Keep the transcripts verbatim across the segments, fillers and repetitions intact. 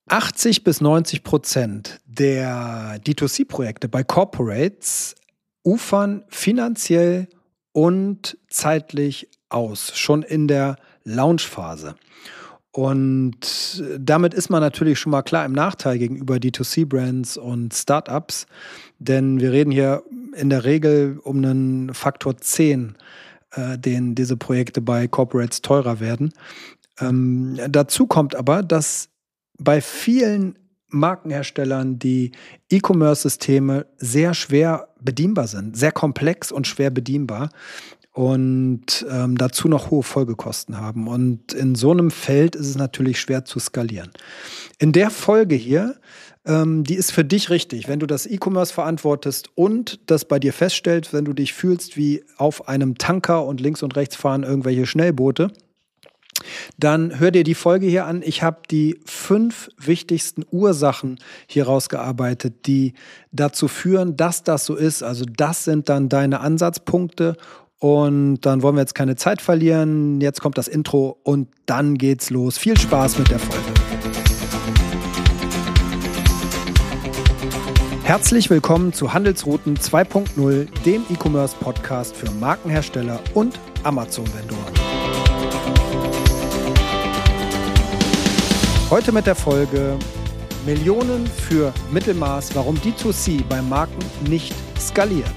achtzig bis neunzig Prozent der D zwei C-Projekte bei Corporates ufern finanziell und zeitlich aus, schon in der Launchphase. Und damit ist man natürlich schon mal klar im Nachteil gegenüber D zwei C-Brands und Startups, denn wir reden hier in der Regel um einen Faktor zehn, äh, den diese Projekte bei Corporates teurer werden. Ähm, dazu kommt aber, dass bei vielen Markenherstellern die E-Commerce-Systeme sehr schwer bedienbar sind, sehr komplex und schwer bedienbar und ähm, dazu noch hohe Folgekosten haben. Und in so einem Feld ist es natürlich schwer zu skalieren. In der Folge hier, ähm, die ist für dich richtig, wenn du das E-Commerce verantwortest und das bei dir feststellst, wenn du dich fühlst wie auf einem Tanker und links und rechts fahren irgendwelche Schnellboote, dann hör dir die Folge hier an. Ich habe die fünf wichtigsten Ursachen hier rausgearbeitet, die dazu führen, dass das so ist. Also das sind dann deine Ansatzpunkte. Und dann wollen wir jetzt keine Zeit verlieren. Jetzt kommt das Intro und dann geht's los. Viel Spaß mit der Folge. Herzlich willkommen zu Handelsrouten zwei Punkt null, dem E-Commerce-Podcast für Markenhersteller und Amazon-Vendoren. Heute mit der Folge Millionen für Mittelmaß, warum D zwei C bei Marken nicht skaliert.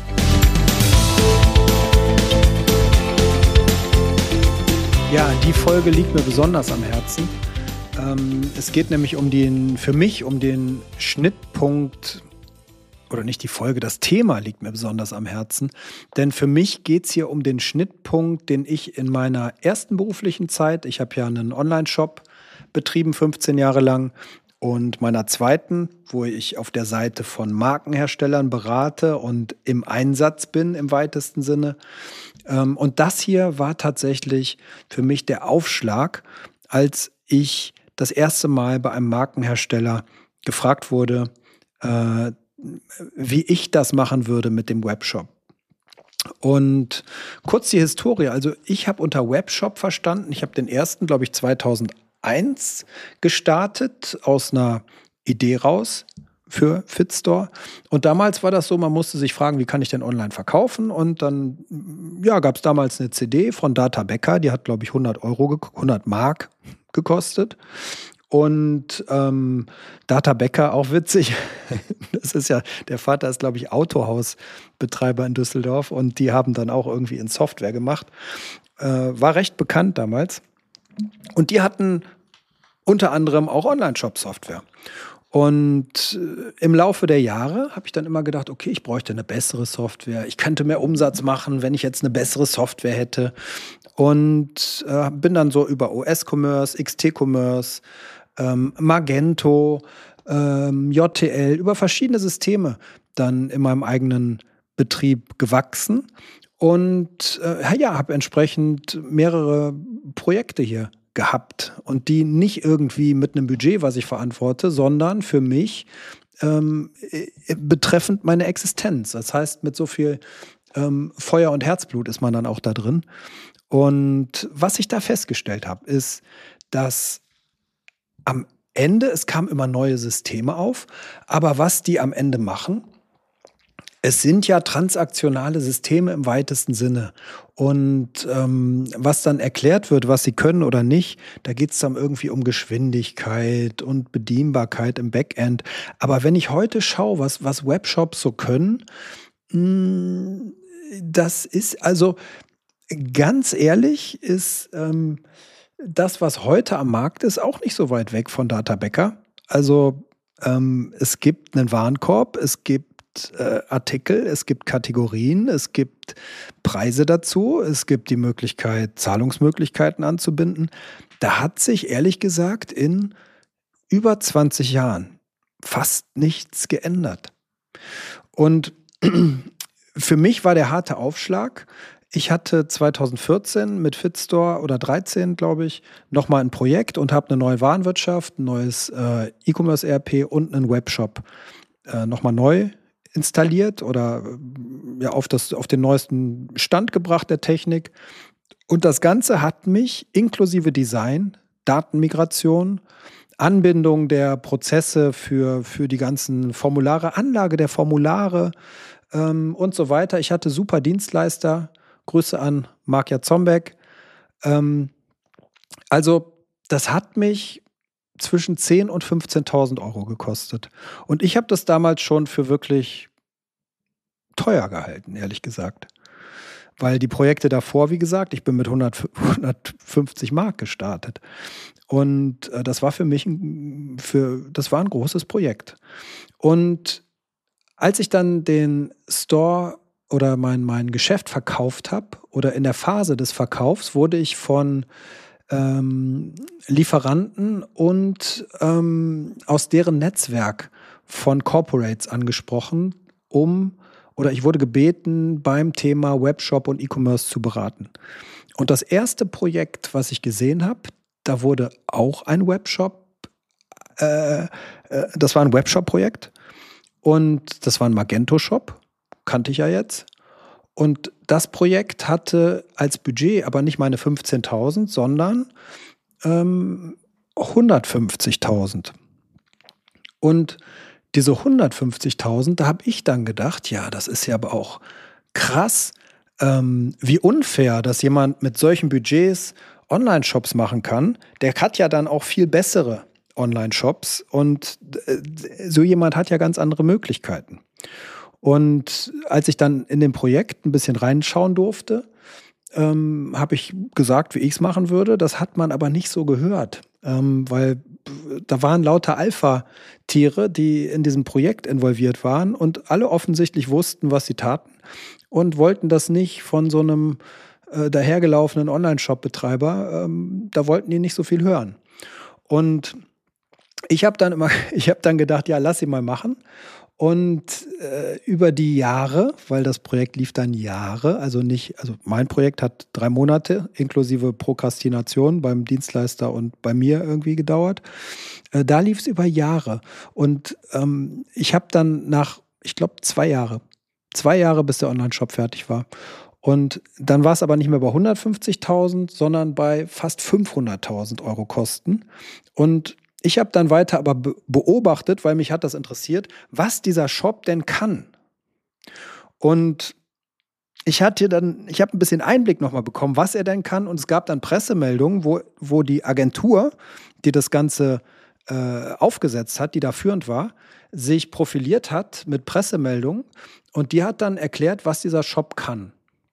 Ja, die Folge liegt mir besonders am Herzen. Ähm, es geht nämlich um den, für mich um den Schnittpunkt, oder nicht die Folge, das Thema liegt mir besonders am Herzen. Denn für mich geht es hier um den Schnittpunkt, den ich in meiner ersten beruflichen Zeit, ich habe ja einen Online-Shop betrieben, fünfzehn Jahre lang, und meiner zweiten, wo ich auf der Seite von Markenherstellern berate und im Einsatz bin im weitesten Sinne. Und das hier war tatsächlich für mich der Aufschlag, als ich das erste Mal bei einem Markenhersteller gefragt wurde, äh, wie ich das machen würde mit dem Webshop. Und kurz die Historie. Also ich habe unter Webshop verstanden, ich habe den ersten, glaube ich, zweitausendeins gestartet, aus einer Idee raus für Fitstore. Und damals war das so, man musste sich fragen, wie kann ich denn online verkaufen? Und dann ja, gab es damals eine C D von Data Becker, die hat, glaube ich, hundert Euro, hundert Mark gekostet. Und ähm, Data Becker, auch witzig, das ist ja, der Vater ist, glaube ich, Autohausbetreiber in Düsseldorf und die haben dann auch irgendwie in Software gemacht. Äh, war recht bekannt damals. Und die hatten unter anderem auch Online-Shop-Software. Und im Laufe der Jahre habe ich dann immer gedacht, okay, ich bräuchte eine bessere Software. Ich könnte mehr Umsatz machen, wenn ich jetzt eine bessere Software hätte. Und äh, bin dann so über O S-Commerce, X T-Commerce, ähm, Magento, ähm, J T L, über verschiedene Systeme dann in meinem eigenen Betrieb gewachsen. Und äh, ja, habe entsprechend mehrere Projekte hier gehabt und die nicht irgendwie mit einem Budget, was ich verantworte, sondern für mich ähm, betreffend meine Existenz. Das heißt, mit so viel ähm, Feuer und Herzblut ist man dann auch da drin. Und was ich da festgestellt habe, ist, dass am Ende, es kamen immer neue Systeme auf, aber was die am Ende machen, es sind ja transaktionale Systeme im weitesten Sinne. Und ähm, was dann erklärt wird, was sie können oder nicht, da geht es dann irgendwie um Geschwindigkeit und Bedienbarkeit im Backend. Aber wenn ich heute schaue, was, was Webshops so können, mh, das ist also ganz ehrlich, ist ähm, das, was heute am Markt ist, auch nicht so weit weg von Data Becker. Also ähm, es gibt einen Warenkorb, es gibt Äh, Artikel, es gibt Kategorien, es gibt Preise dazu, es gibt die Möglichkeit, Zahlungsmöglichkeiten anzubinden. Da hat sich ehrlich gesagt in über zwanzig Jahren fast nichts geändert. Und für mich war der harte Aufschlag. Ich hatte zweitausendvierzehn mit Fitstore oder dreizehn, glaube ich, nochmal ein Projekt und habe eine neue Warenwirtschaft, ein neues äh, E-Commerce-E R P und einen Webshop äh, nochmal neu installiert oder ja, auf, das, auf den neuesten Stand gebracht der Technik. Und das Ganze hat mich inklusive Design, Datenmigration, Anbindung der Prozesse für, für die ganzen Formulare, Anlage der Formulare ähm, und so weiter. Ich hatte super Dienstleister. Grüße an Marc Jatzombeck. Ähm, also das hat mich zwischen zehntausend und fünfzehntausend Euro gekostet. Und ich habe das damals schon für wirklich teuer gehalten, ehrlich gesagt. Weil die Projekte davor, wie gesagt, ich bin mit hundert, hundertfünfzig Mark gestartet. Und äh, das war für mich ein, für, das war ein großes Projekt. Und als ich dann den Store oder mein, mein Geschäft verkauft habe oder in der Phase des Verkaufs, wurde ich von ähm, Lieferanten und ähm, aus deren Netzwerk von Corporates angesprochen, um oder ich wurde gebeten, beim Thema Webshop und E-Commerce zu beraten. Und das erste Projekt, was ich gesehen habe, da wurde auch ein Webshop, äh, äh, das war ein Webshop-Projekt und das war ein Magento-Shop, kannte ich ja jetzt. Und das Projekt hatte als Budget aber nicht meine fünfzehntausend, sondern ähm, hundertfünfzigtausend. Und diese hundertfünfzigtausend, da habe ich dann gedacht, ja, das ist ja aber auch krass, ähm, wie unfair, dass jemand mit solchen Budgets Online-Shops machen kann. Der hat ja dann auch viel bessere Online-Shops und äh, so jemand hat ja ganz andere Möglichkeiten. Und als ich dann in dem Projekt ein bisschen reinschauen durfte, ähm, habe ich gesagt, wie ich es machen würde. Das hat man aber nicht so gehört, ähm, weil da waren lauter Alpha-Tiere, die in diesem Projekt involviert waren und alle offensichtlich wussten, was sie taten und wollten das nicht von so einem äh, dahergelaufenen Online-Shop-Betreiber, ähm, da wollten die nicht so viel hören. Und ich habe dann immer, ich habe dann gedacht, ja, lass sie mal machen. Und äh, über die Jahre, weil das Projekt lief dann Jahre, also nicht, also mein Projekt hat drei Monate inklusive Prokrastination beim Dienstleister und bei mir irgendwie gedauert. Äh, da lief es über Jahre. Und ähm, ich habe dann nach, ich glaube, zwei Jahre, zwei Jahre, bis der Online-Shop fertig war. Und dann war es aber nicht mehr bei hundertfünfzigtausend, sondern bei fast fünfhunderttausend Euro Kosten. Und ich habe dann weiter aber beobachtet, weil mich hat das interessiert, was dieser Shop denn kann. Und ich hatte dann, ich habe ein bisschen Einblick nochmal bekommen, was er denn kann. Und es gab dann Pressemeldungen, wo, wo die Agentur, die das Ganze äh, aufgesetzt hat, die da führend war, sich profiliert hat mit Pressemeldungen. Und die hat dann erklärt, was dieser Shop kann.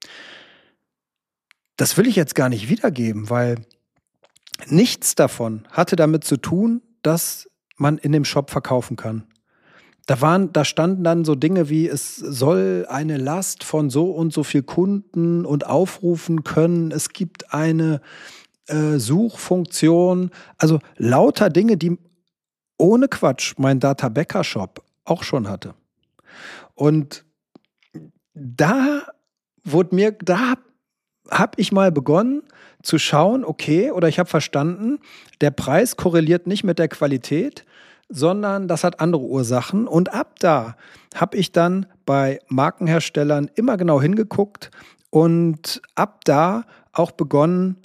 Das will ich jetzt gar nicht wiedergeben, weil nichts davon hatte damit zu tun, dass man in dem Shop verkaufen kann. Da waren, da standen dann so Dinge wie, es soll eine Last von so und so viel Kunden und aufrufen können. Es gibt eine äh, Suchfunktion. Also lauter Dinge, die ohne Quatsch mein Data-Bäcker-Shop auch schon hatte. Und da wurde mir, da habe ich mal begonnen zu schauen, okay, oder ich habe verstanden, der Preis korreliert nicht mit der Qualität, sondern das hat andere Ursachen. Und ab da habe ich dann bei Markenherstellern immer genau hingeguckt und ab da auch begonnen,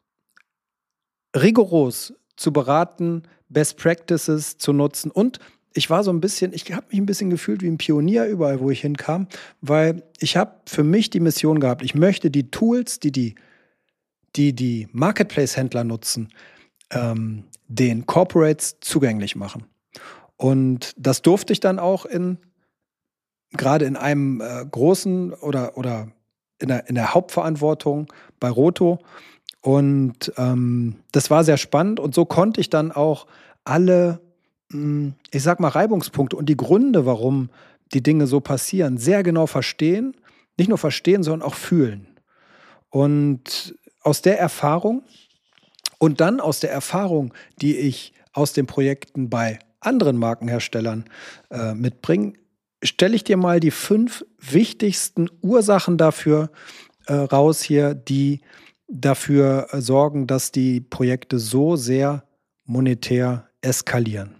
rigoros zu beraten, Best Practices zu nutzen. Und ich war so ein bisschen, ich habe mich ein bisschen gefühlt wie ein Pionier überall, wo ich hinkam, weil ich habe für mich die Mission gehabt, ich möchte die Tools, die die, die, die Marketplace-Händler nutzen, ähm, den Corporates zugänglich machen. Und das durfte ich dann auch in, gerade in einem äh, großen oder, oder in der, in der Hauptverantwortung bei Roto. Und ähm, das war sehr spannend. Und so konnte ich dann auch alle, mh, ich sag mal, Reibungspunkte und die Gründe, warum die Dinge so passieren, sehr genau verstehen. Nicht nur verstehen, sondern auch fühlen. Und aus der Erfahrung und dann aus der Erfahrung, die ich aus den Projekten bei anderen Markenherstellern äh, mitbringe, stelle ich dir mal die fünf wichtigsten Ursachen dafür äh, raus hier, die dafür äh, sorgen, dass die Projekte so sehr monetär eskalieren.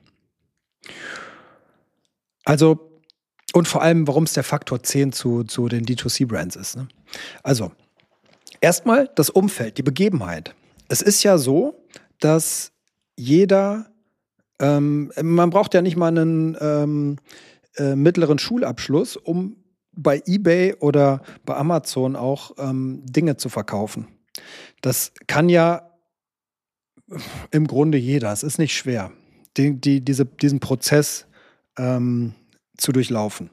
Also, und vor allem, warum es der Faktor zehn zu, zu den D zwei C-Brands ist. Ne? Also, erstmal das Umfeld, die Begebenheit. Es ist ja so, dass jeder Ähm, man braucht ja nicht mal einen ähm, äh, mittleren Schulabschluss, um bei eBay oder bei Amazon auch ähm, Dinge zu verkaufen. Das kann ja im Grunde jeder. Es ist nicht schwer, die, die, diese, diesen Prozess ähm, zu durchlaufen.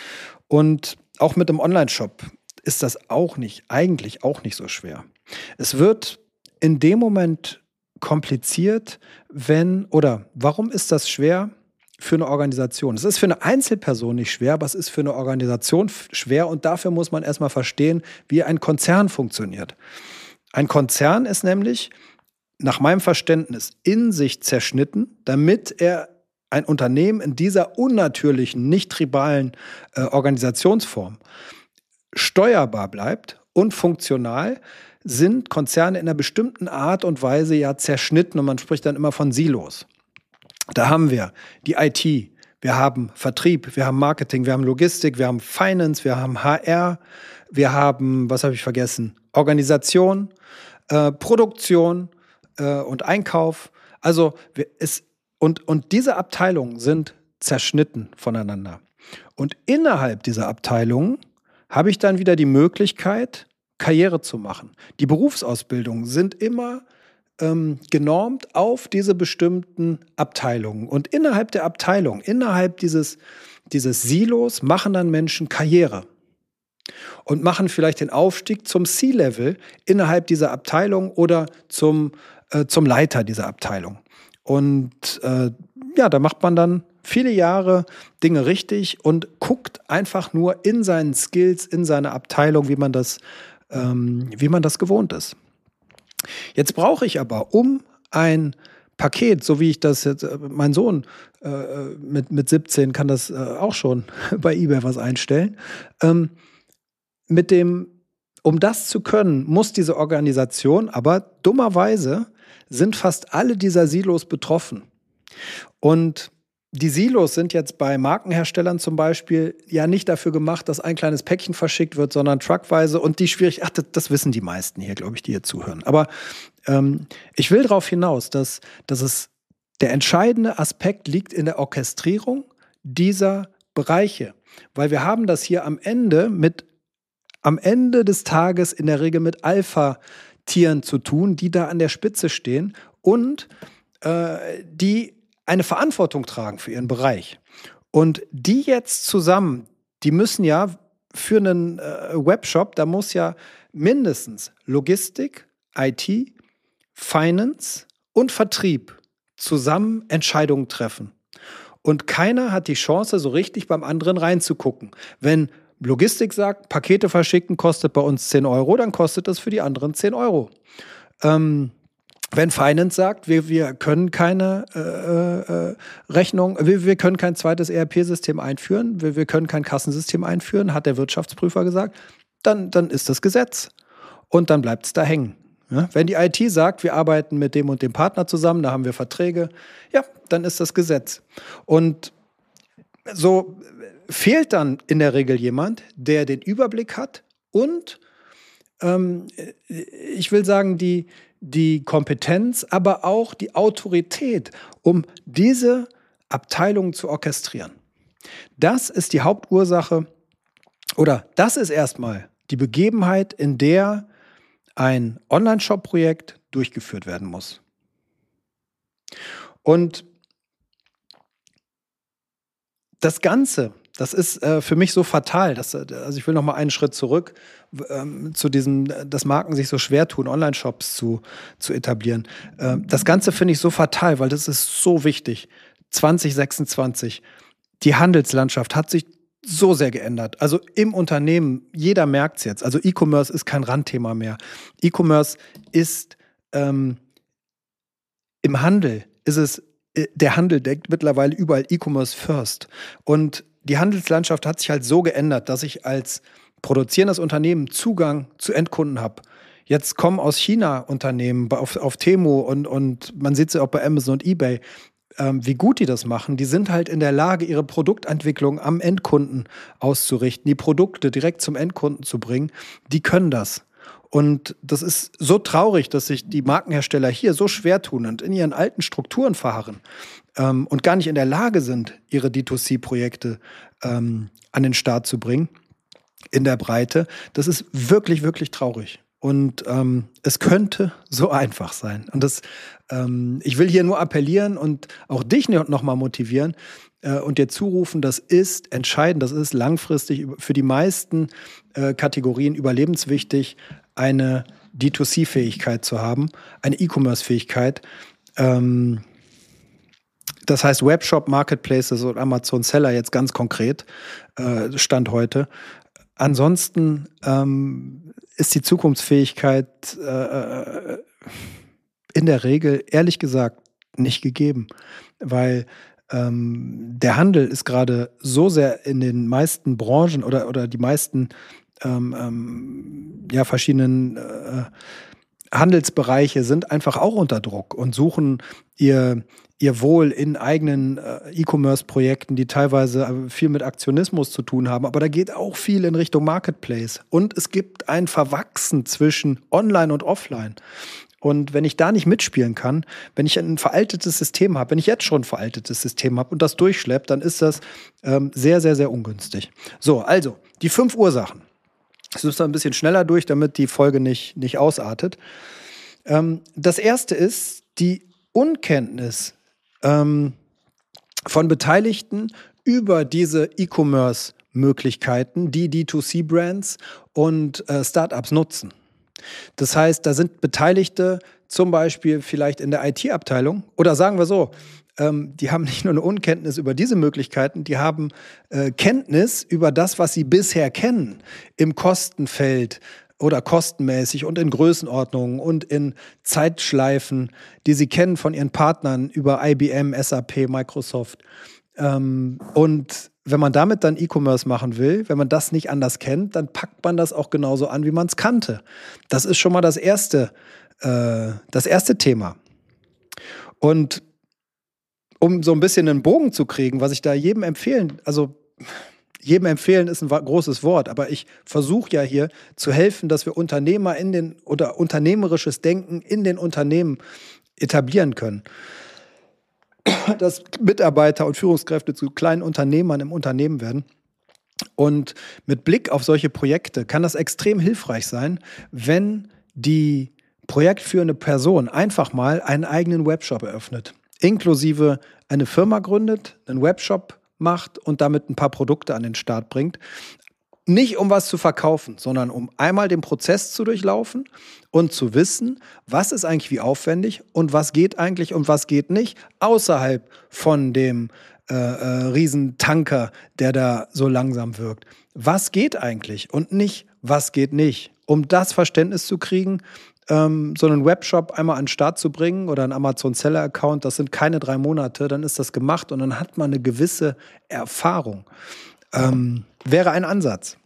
Und auch mit dem Online-Shop ist das auch nicht, eigentlich auch nicht so schwer. Es wird in dem Moment kompliziert, wenn, oder warum ist das schwer für eine Organisation? Es ist für eine Einzelperson nicht schwer, aber es ist für eine Organisation schwer und dafür muss man erstmal verstehen, wie ein Konzern funktioniert. Ein Konzern ist nämlich nach meinem Verständnis in sich zerschnitten, damit er ein Unternehmen in dieser unnatürlichen, nicht tribalen äh, Organisationsform steuerbar bleibt und funktional, sind Konzerne in einer bestimmten Art und Weise ja zerschnitten und man spricht dann immer von Silos. Da haben wir die I T, wir haben Vertrieb, wir haben Marketing, wir haben Logistik, wir haben Finance, wir haben H R, wir haben, was habe ich vergessen, Organisation, äh, Produktion äh, und Einkauf. Also es Und, und diese Abteilungen sind zerschnitten voneinander. Und innerhalb dieser Abteilungen habe ich dann wieder die Möglichkeit, Karriere zu machen. Die Berufsausbildungen sind immer ähm, genormt auf diese bestimmten Abteilungen. Und innerhalb der Abteilung, innerhalb dieses, dieses Silos machen dann Menschen Karriere. Und machen vielleicht den Aufstieg zum C-Level innerhalb dieser Abteilung oder zum, äh, zum Leiter dieser Abteilung. Und äh, ja, da macht man dann viele Jahre Dinge richtig und guckt einfach nur in seinen Skills, in seiner Abteilung, wie man das, ähm, wie man das gewohnt ist. Jetzt brauche ich aber, um ein Paket, so wie ich das jetzt, äh, mein Sohn äh, mit, mit siebzehn kann das äh, auch schon bei eBay was einstellen, ähm, mit dem, um das zu können, muss diese Organisation, aber dummerweise sind fast alle dieser Silos betroffen. Und die Silos sind jetzt bei Markenherstellern zum Beispiel ja nicht dafür gemacht, dass ein kleines Päckchen verschickt wird, sondern truckweise. Und die schwierig, ach, das, das wissen die meisten hier, glaube ich, die hier zuhören. Aber ähm, ich will darauf hinaus, dass, dass es der entscheidende Aspekt liegt in der Orchestrierung dieser Bereiche. Weil wir haben das hier am Ende mit, am Ende des Tages in der Regel mit Alpha-Tieren zu tun, die da an der Spitze stehen und äh, die eine Verantwortung tragen für ihren Bereich. Und die jetzt zusammen, die müssen ja für einen äh, Webshop, da muss ja mindestens Logistik, I T, Finance und Vertrieb zusammen Entscheidungen treffen. Und keiner hat die Chance, so richtig beim anderen reinzugucken. Wenn Logistik sagt, Pakete verschicken kostet bei uns zehn Euro, dann kostet das für die anderen zehn Euro. Ähm, Wenn Finance sagt, wir, wir können keine äh, äh, Rechnung, wir, wir können kein zweites E R P-System einführen, wir, wir können kein Kassensystem einführen, hat der Wirtschaftsprüfer gesagt, dann, dann ist das Gesetz. Und dann bleibt es da hängen. Ja? Wenn die I T sagt, wir arbeiten mit dem und dem Partner zusammen, da haben wir Verträge, ja, dann ist das Gesetz. Und so fehlt dann in der Regel jemand, der den Überblick hat und ähm, ich will sagen, die die Kompetenz, aber auch die Autorität, um diese Abteilungen zu orchestrieren. Das ist die Hauptursache oder das ist erstmal die Begebenheit, in der ein Online-Shop-Projekt durchgeführt werden muss. Und das Ganze, das ist äh, für mich so fatal. Dass, also ich will noch mal einen Schritt zurück ähm, zu diesem, dass Marken sich so schwer tun, Online-Shops zu, zu etablieren. Ähm, das Ganze finde ich so fatal, weil das ist so wichtig. zwanzig sechsundzwanzig, die Handelslandschaft hat sich so sehr geändert. Also im Unternehmen, jeder merkt es jetzt. Also E-Commerce ist kein Randthema mehr. E-Commerce ist ähm, im Handel, ist es, der Handel denkt mittlerweile überall E-Commerce first. Und die Handelslandschaft hat sich halt so geändert, dass ich als produzierendes Unternehmen Zugang zu Endkunden habe. Jetzt kommen aus China Unternehmen auf, auf Temu und, und man sieht es ja auch bei Amazon und eBay, ähm, wie gut die das machen. Die sind halt in der Lage, ihre Produktentwicklung am Endkunden auszurichten, die Produkte direkt zum Endkunden zu bringen. Die können das. Und das ist so traurig, dass sich die Markenhersteller hier so schwer tun und in ihren alten Strukturen verharren. ähm, und gar nicht in der Lage sind, ihre D zwei C-Projekte ähm, an den Start zu bringen, in der Breite. Das ist wirklich, wirklich traurig. Und ähm, es könnte so einfach sein. Und das, ähm, ich will hier nur appellieren und auch dich noch mal motivieren äh, und dir zurufen, das ist entscheidend, das ist langfristig für die meisten äh, Kategorien überlebenswichtig, eine D zwei C-Fähigkeit zu haben, eine E-Commerce-Fähigkeit. Ähm, das heißt Webshop, Marketplaces und Amazon Seller jetzt ganz konkret, äh, Stand heute. Ansonsten ähm, ist die Zukunftsfähigkeit äh, in der Regel, ehrlich gesagt, nicht gegeben. Weil ähm, der Handel ist gerade so sehr in den meisten Branchen oder, oder die meisten ähm, ähm, ja, verschiedenen äh, Handelsbereiche sind einfach auch unter Druck und suchen ihr, ihr Wohl in eigenen äh, E-Commerce-Projekten, die teilweise viel mit Aktionismus zu tun haben. Aber da geht auch viel in Richtung Marketplace. Und es gibt ein Verwachsen zwischen Online und Offline. Und wenn ich da nicht mitspielen kann, wenn ich ein veraltetes System habe, wenn ich jetzt schon ein veraltetes System habe und das durchschleppt, dann ist das ähm, sehr, sehr, sehr ungünstig. So, also, die fünf Ursachen. Das ist ein bisschen schneller durch, damit die Folge nicht, nicht ausartet. Ähm, das erste ist die Unkenntnis ähm, von Beteiligten über diese E-Commerce-Möglichkeiten, die D zwei C-Brands und äh, Startups nutzen. Das heißt, da sind Beteiligte zum Beispiel vielleicht in der I T-Abteilung oder sagen wir so, ähm, die haben nicht nur eine Unkenntnis über diese Möglichkeiten, die haben äh, Kenntnis über das, was sie bisher kennen im Kostenfeld oder kostenmäßig und in Größenordnungen und in Zeitschleifen, die sie kennen von ihren Partnern über I B M, S A P, Microsoft. Ähm, und wenn man damit dann E-Commerce machen will, wenn man das nicht anders kennt, dann packt man das auch genauso an, wie man es kannte. Das ist schon mal das erste, äh, das erste Thema. Und um so ein bisschen einen Bogen zu kriegen, was ich da jedem empfehlen, also jedem empfehlen ist ein großes Wort, aber ich versuche ja hier zu helfen, dass wir Unternehmer in den oder unternehmerisches Denken in den Unternehmen etablieren können. Dass Mitarbeiter und Führungskräfte zu kleinen Unternehmern im Unternehmen werden. Und mit Blick auf solche Projekte kann das extrem hilfreich sein, wenn die projektführende Person einfach mal einen eigenen Webshop eröffnet, inklusive eine Firma gründet, einen Webshop macht und damit ein paar Produkte an den Start bringt. Nicht um was zu verkaufen, sondern um einmal den Prozess zu durchlaufen und zu wissen, was ist eigentlich wie aufwendig und was geht eigentlich und was geht nicht, außerhalb von dem äh, äh, Riesentanker, der da so langsam wirkt. Was geht eigentlich und nicht, was geht nicht? Um das Verständnis zu kriegen, ähm, so einen Webshop einmal an den Start zu bringen oder einen Amazon-Seller-Account, das sind keine drei Monate, dann ist das gemacht und dann hat man eine gewisse Erfahrung. Ähm, wäre ein Ansatz.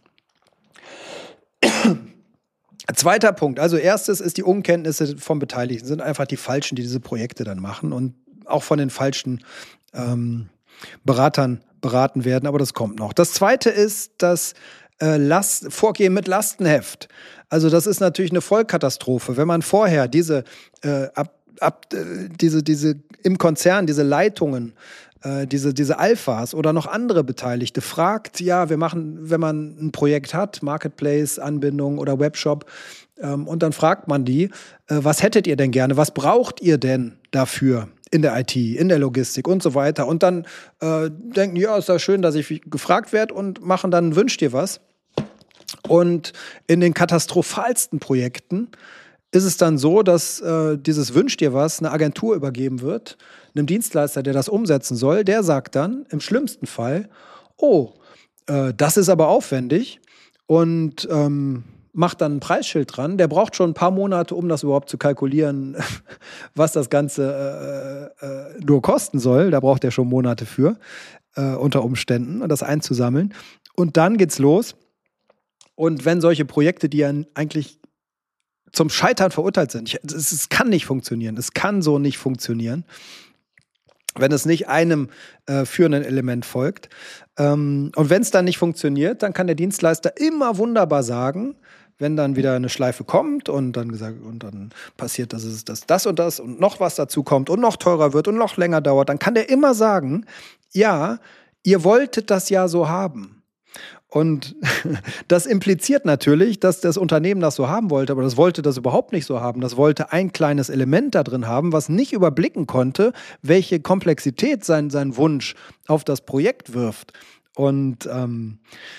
Zweiter Punkt. Also erstes ist die Unkenntnisse von Beteiligten. Sind einfach die Falschen, die diese Projekte dann machen und auch von den falschen ähm, Beratern beraten werden. Aber das kommt noch. Das zweite ist das äh, Last- Vorgehen mit Lastenheft. Also das ist natürlich eine Vollkatastrophe. Wenn man vorher diese, äh, ab, ab, äh, diese, diese im Konzern, diese Leitungen, diese, diese Alphas oder noch andere Beteiligte fragt, ja, wir machen, wenn man ein Projekt hat, Marketplace, Anbindung oder Webshop, ähm, und dann fragt man die, äh, was hättet ihr denn gerne, was braucht ihr denn dafür in der I T, in der Logistik und so weiter. Und dann äh, denken, ja, ist ja schön, dass ich gefragt werde und machen dann, wünscht ihr was. Und in den katastrophalsten Projekten ist es dann so, dass äh, dieses Wünsch dir was eine Agentur übergeben wird, einem Dienstleister, der das umsetzen soll. Der sagt dann im schlimmsten Fall, oh, äh, das ist aber aufwendig und ähm, macht dann ein Preisschild dran. Der braucht schon ein paar Monate, um das überhaupt zu kalkulieren, was das Ganze äh, äh, nur kosten soll. Da braucht er schon Monate für, äh, unter Umständen, das einzusammeln. Und dann geht's los. Und wenn solche Projekte, die ja eigentlich zum Scheitern verurteilt sind. Es, es kann nicht funktionieren. Es kann so nicht funktionieren, wenn es nicht einem äh, führenden Element folgt. Ähm, und wenn es dann nicht funktioniert, dann kann der Dienstleister immer wunderbar sagen, wenn dann wieder eine Schleife kommt und dann gesagt, und dann passiert, dass es das, das und das und noch was dazu kommt und noch teurer wird und noch länger dauert, dann kann der immer sagen, ja, ihr wolltet das ja so haben. Und das impliziert natürlich, dass das Unternehmen das so haben wollte, aber das wollte das überhaupt nicht so haben. Das wollte ein kleines Element da drin haben, was nicht überblicken konnte, welche Komplexität sein, sein Wunsch auf das Projekt wirft. Und ähm,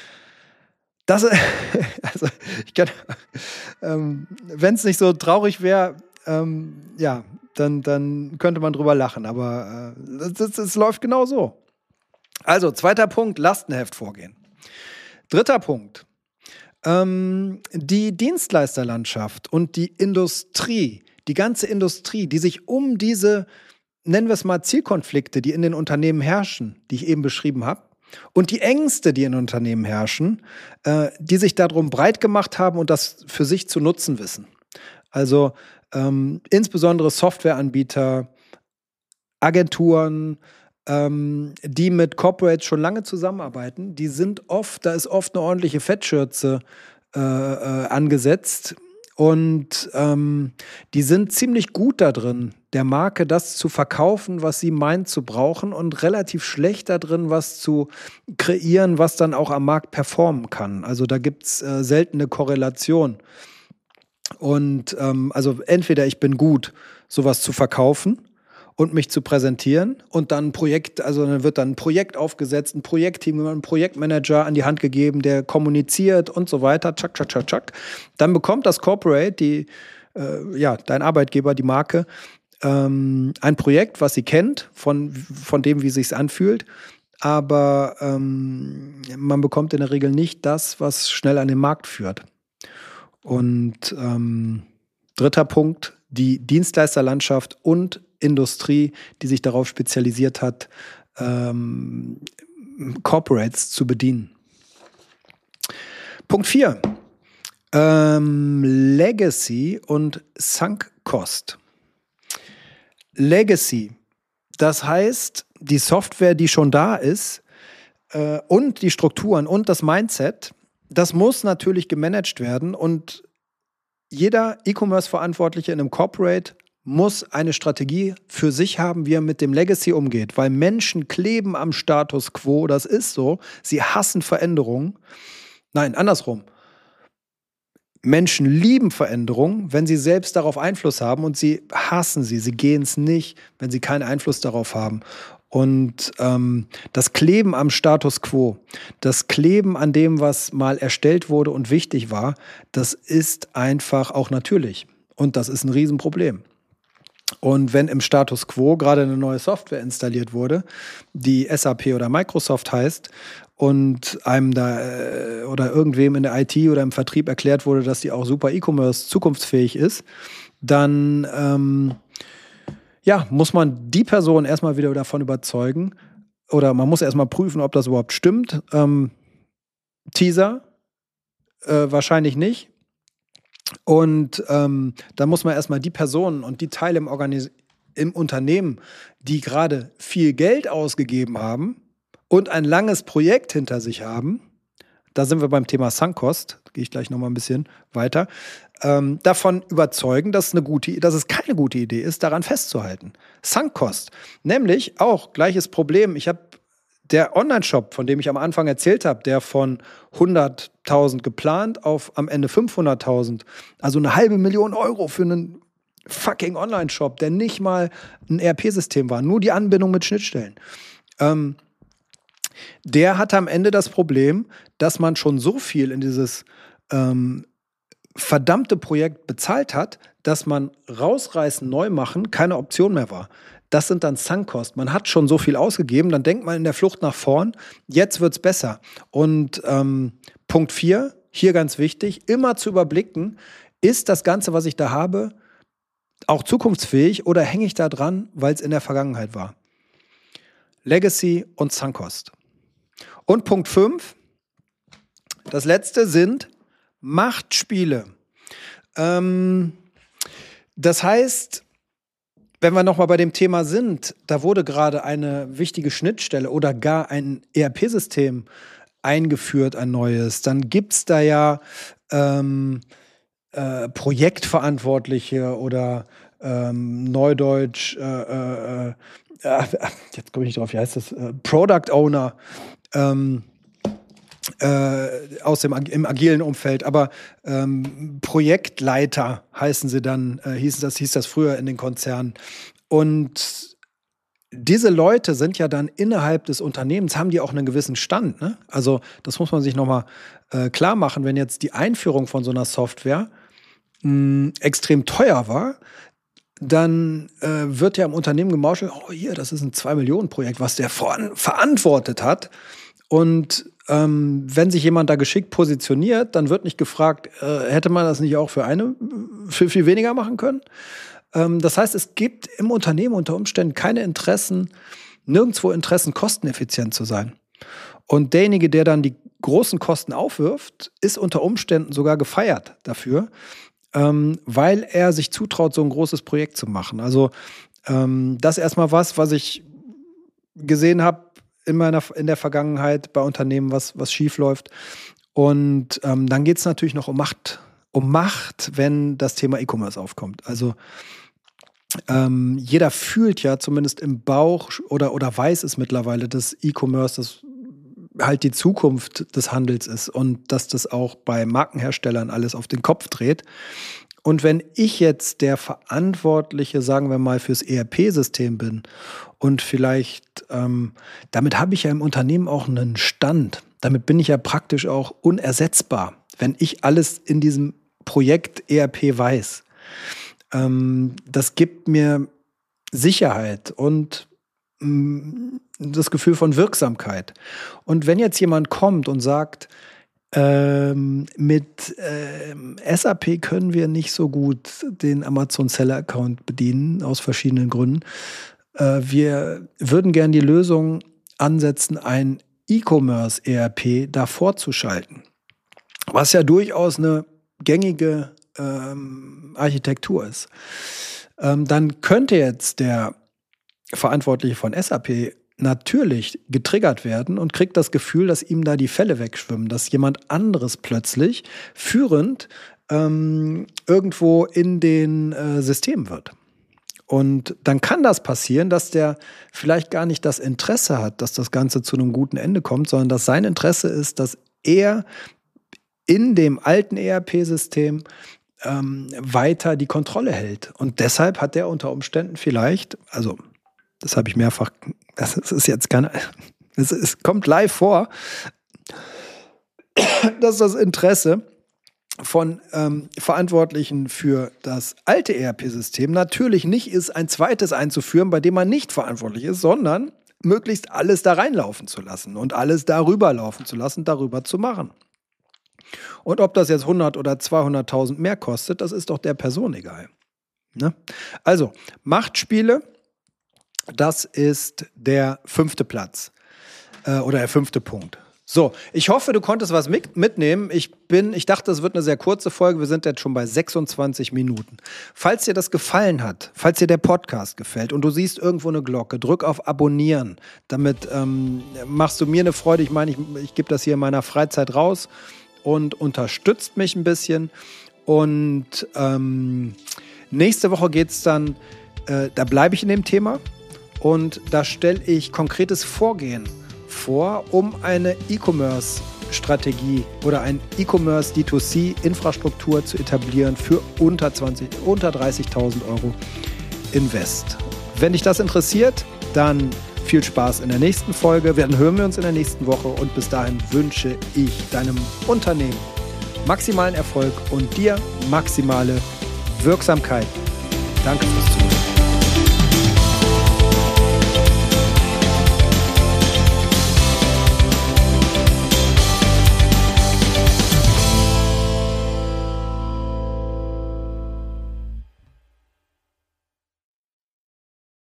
das, also ich kann, ähm, wenn es nicht so traurig wäre, ähm, ja, dann, dann könnte man drüber lachen. Aber es äh, läuft genau so. Also, zweiter Punkt, Lastenheft vorgehen. Dritter Punkt. Ähm, die Dienstleisterlandschaft und die Industrie, die ganze Industrie, die sich um diese, nennen wir es mal, Zielkonflikte, die in den Unternehmen herrschen, die ich eben beschrieben habe, und die Ängste, die in Unternehmen herrschen, äh, die sich darum breit gemacht haben und das für sich zu nutzen wissen. Also ähm, insbesondere Softwareanbieter, Agenturen, Ähm, die mit Corporates schon lange zusammenarbeiten, die sind oft, da ist oft eine ordentliche Fettschürze äh, äh, angesetzt und ähm, die sind ziemlich gut da drin, der Marke das zu verkaufen, was sie meint zu brauchen und relativ schlecht da drin, was zu kreieren, was dann auch am Markt performen kann. Also da gibt es äh, seltene Korrelation. Und ähm, also entweder ich bin gut, sowas zu verkaufen und mich zu präsentieren und dann ein Projekt, also dann wird dann ein Projekt aufgesetzt, ein Projektteam, ein Projektmanager an die Hand gegeben, der kommuniziert und so weiter, tschak, tschak, tschak, tschak. Dann bekommt das Corporate, die, äh, ja, dein Arbeitgeber, die Marke, ähm, ein Projekt, was sie kennt, von, von dem, wie es sich anfühlt, aber ähm, man bekommt in der Regel nicht das, was schnell an den Markt führt. Und ähm, dritter Punkt, die Dienstleisterlandschaft und Industrie, die sich darauf spezialisiert hat, ähm, Corporates zu bedienen. Punkt vier. Ähm, Legacy und Sunk Cost. Legacy, das heißt, die Software, die schon da ist, äh, und die Strukturen und das Mindset, das muss natürlich gemanagt werden und jeder E-Commerce-Verantwortliche in einem Corporate muss eine Strategie für sich haben, wie er mit dem Legacy umgeht. Weil Menschen kleben am Status quo, das ist so. Sie hassen Veränderungen. Nein, andersrum. Menschen lieben Veränderungen, wenn sie selbst darauf Einfluss haben und sie hassen sie. Sie gehen es nicht, wenn sie keinen Einfluss darauf haben. Und ähm, das Kleben am Status quo, das Kleben an dem, was mal erstellt wurde und wichtig war, das ist einfach auch natürlich. Und das ist ein Riesenproblem. Und wenn im Status quo gerade eine neue Software installiert wurde, die S A P oder Microsoft heißt, und einem da äh, oder irgendwem in der I T oder im Vertrieb erklärt wurde, dass die auch super E-Commerce zukunftsfähig ist, dann ähm, ja, muss man die Person erstmal wieder davon überzeugen oder man muss erstmal prüfen, ob das überhaupt stimmt. Ähm, Teaser, äh, wahrscheinlich nicht. Und ähm, da muss man erstmal die Personen und die Teile im, Organis- im Unternehmen, die gerade viel Geld ausgegeben haben und ein langes Projekt hinter sich haben, da sind wir beim Thema Sunk Cost, gehe ich gleich nochmal ein bisschen weiter, ähm, davon überzeugen, dass, eine gute, dass es keine gute Idee ist, daran festzuhalten. Sunk Cost, nämlich auch gleiches Problem. Ich habe der Online-Shop, von dem ich am Anfang erzählt habe, der von hunderttausend geplant auf am Ende fünfhunderttausend, also eine halbe Million Euro für einen fucking Online-Shop, der nicht mal ein E R P-System war, nur die Anbindung mit Schnittstellen. Ähm, der hatte am Ende das Problem, dass man schon so viel in dieses ähm, verdammte Projekt bezahlt hat, dass man rausreißen, neu machen, keine Option mehr war. Das sind dann Sunk-Cost. Man hat schon so viel ausgegeben, dann denkt man in der Flucht nach vorn, jetzt wird's besser. Und ähm, Punkt vier, hier ganz wichtig, immer zu überblicken, ist das Ganze, was ich da habe, auch zukunftsfähig oder hänge ich da dran, weil es in der Vergangenheit war? Legacy und Sunk-Cost. Und Punkt fünf, das letzte sind Machtspiele. Ähm, das heißt, wenn wir nochmal bei dem Thema sind, da wurde gerade eine wichtige Schnittstelle oder gar ein E R P-System eingeführt, ein neues. Dann gibt es da ja ähm, äh, Projektverantwortliche oder ähm, Neudeutsch, äh, äh, äh, jetzt komme ich nicht drauf, wie heißt das, äh, Product Owner, ähm, Äh, aus dem im agilen Umfeld, aber ähm, Projektleiter heißen sie dann, äh, hieß das, hieß das früher in den Konzernen. Und diese Leute sind ja dann innerhalb des Unternehmens, haben die auch einen gewissen Stand. Ne? Also das muss man sich nochmal äh, klar machen, wenn jetzt die Einführung von so einer Software mh, extrem teuer war, dann äh, wird ja im Unternehmen gemauschelt, oh hier, das ist ein zwei Millionen Projekt, was der voran verantwortet hat. Und ähm, wenn sich jemand da geschickt positioniert, dann wird nicht gefragt, äh, hätte man das nicht auch für eine, für viel weniger machen können? Ähm, das heißt, es gibt im Unternehmen unter Umständen keine Interessen, nirgendwo Interessen, kosteneffizient zu sein. Und derjenige, der dann die großen Kosten aufwirft, ist unter Umständen sogar gefeiert dafür, ähm, weil er sich zutraut, so ein großes Projekt zu machen. Also ähm, das ist erstmal was, was ich gesehen habe, in meiner in der Vergangenheit bei Unternehmen, was, was schief läuft. Und ähm, dann geht es natürlich noch um Macht, um Macht, wenn das Thema E-Commerce aufkommt. Also ähm, jeder fühlt ja zumindest im Bauch oder, oder weiß es mittlerweile, dass E-Commerce das halt die Zukunft des Handels ist und dass das auch bei Markenherstellern alles auf den Kopf dreht. Und wenn ich jetzt der Verantwortliche, sagen wir mal, fürs E R P-System bin und vielleicht, ähm, damit habe ich ja im Unternehmen auch einen Stand. Damit bin ich ja praktisch auch unersetzbar, wenn ich alles in diesem Projekt E R P weiß. Ähm, das gibt mir Sicherheit und mh, das Gefühl von Wirksamkeit. Und wenn jetzt jemand kommt und sagt, Ähm, mit ähm, S A P können wir nicht so gut den Amazon Seller Account bedienen, aus verschiedenen Gründen. Äh, wir würden gerne die Lösung ansetzen, ein E-Commerce E R P davor zu schalten. Was ja durchaus eine gängige ähm, Architektur ist. Ähm, dann könnte jetzt der Verantwortliche von S A P natürlich getriggert werden und kriegt das Gefühl, dass ihm da die Fälle wegschwimmen, dass jemand anderes plötzlich führend ähm, irgendwo in den äh, Systemen wird. Und dann kann das passieren, dass der vielleicht gar nicht das Interesse hat, dass das Ganze zu einem guten Ende kommt, sondern dass sein Interesse ist, dass er in dem alten E R P-System ähm, weiter die Kontrolle hält. Und deshalb hat er unter Umständen vielleicht, also das habe ich mehrfach, das ist jetzt keine, es, es kommt live vor, dass das Interesse von ähm, Verantwortlichen für das alte E R P-System natürlich nicht ist, ein zweites einzuführen, bei dem man nicht verantwortlich ist, sondern möglichst alles da reinlaufen zu lassen und alles darüber laufen zu lassen, darüber zu machen. Und ob das jetzt hundert oder zweihunderttausend mehr kostet, das ist doch der Person egal. Ne? Also, Machtspiele. Das ist der fünfte Platz äh, oder der fünfte Punkt. So, ich hoffe, du konntest was mit, mitnehmen. Ich bin, ich dachte, es wird eine sehr kurze Folge. Wir sind jetzt schon bei sechsundzwanzig Minuten. Falls dir das gefallen hat, falls dir der Podcast gefällt und du siehst irgendwo eine Glocke, drück auf Abonnieren. Damit ähm, machst du mir eine Freude. Ich meine, ich, ich gebe das hier in meiner Freizeit raus und unterstützt mich ein bisschen. Und ähm, nächste Woche geht es dann, äh, da bleibe ich in dem Thema. Und da stelle ich konkretes Vorgehen vor, um eine E-Commerce-Strategie oder ein E-Commerce D zwei C-Infrastruktur zu etablieren für unter zwanzig, unter dreißigtausend Euro Invest. Wenn dich das interessiert, dann viel Spaß in der nächsten Folge. Dann hören wir uns in der nächsten Woche und bis dahin wünsche ich deinem Unternehmen maximalen Erfolg und dir maximale Wirksamkeit. Danke fürs Zuhören.